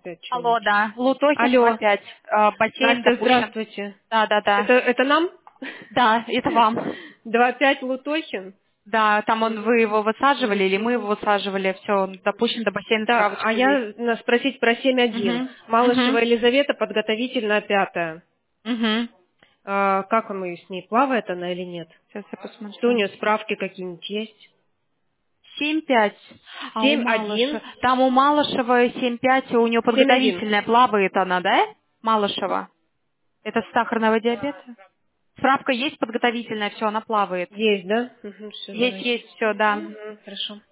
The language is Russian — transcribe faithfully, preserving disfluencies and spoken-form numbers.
Опять Алло, что-нибудь. да. Лутохин Алло. опять. Э, Бассейн Настя, допущен. здравствуйте. Да, да, да. Это, это нам? Да, это вам. Два пять Лутохин. Да, там он, Мгм. вы его высаживали или мы Мгм. его высаживали, все, он допущен до бассейна, Так, а справочка есть. я на- спросить про семь один. Угу. Малышева Угу. Елизавета, подготовительная пятая. Угу. А, как он с ней, плавает она или нет? Сейчас я Что у посмотрю. нее, справки какие-нибудь есть? семь пять. А у Семь один. Малышева. Там у Малышева семь пять, у нее Семь один. подготовительная плавает она, да? Малышева. Это с сахарного диабета? Справка есть подготовительная, все, она плавает. Есть, да? Угу, все, Есть, давайте. есть, все, да. Угу, хорошо.